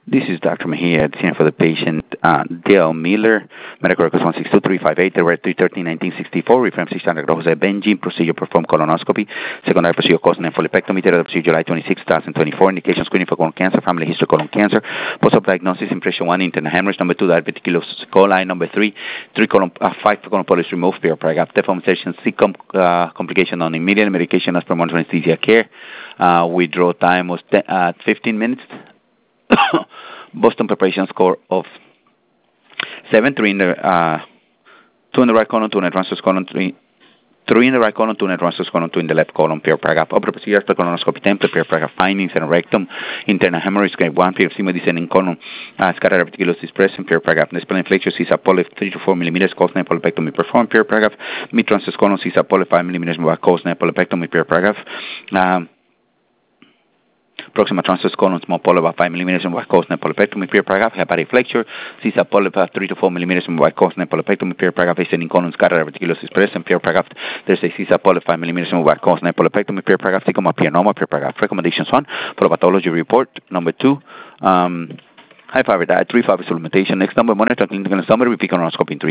This is Dr. Mejia, senior for the patient, Dale Miller, medical records 162-358, the red 313-1964, reference 600 Jose Benji, procedure performed colonoscopy, secondary procedure caused lympholepectomy, the procedure July 26, 2024, indication screening for colon cancer, family history colon cancer, post-op diagnosis, impression 1, internal hemorrhage, number 2, diverticulosis coli, number 3, 5 colon polyps removed, perioperative, deformation, complication on immediate medication as per monitoring anesthesia care. Withdrawal time was 15 minutes. Boston preparation score of 7, 3 in the 2 in the right colon, 2 in the transverse colon, 3 in the right colon, 2 in the transverse colon, 2 in the left colon, perioperative. Upper procedure after colonoscopy template, perioperative findings and rectum, internal hemorrhage, grade 1, PFC descending colon, scattered reticulosis present, perioperative. Nespal inflection, CISA polyp 3 to 4 millimeters, caused nepolepectomy performed, perioperative. Mid transverse colon, CISA polyp 5 millimeters, caused nepolepectomy, perioperative. Proximal transverse colon, small polyp about 5 millimeters, and white caused nepolepectomy, perioperative. Hepatic flexure, CISA polyp 3 to 4 millimeters, and white caused nepolepectomy, perioperative. Ascending colon, scattered reticulosis present, perioperative. There's a CISA polyp 5 millimeters, and white caused nepolepectomy, perioperative. Thicoma pianoma, perioperative. Recommendations 1 for pathology report. Number 2. High fiber diet, 3 fiber supplementation. Next number, monitor clinical summary, repeat colonoscopy in 3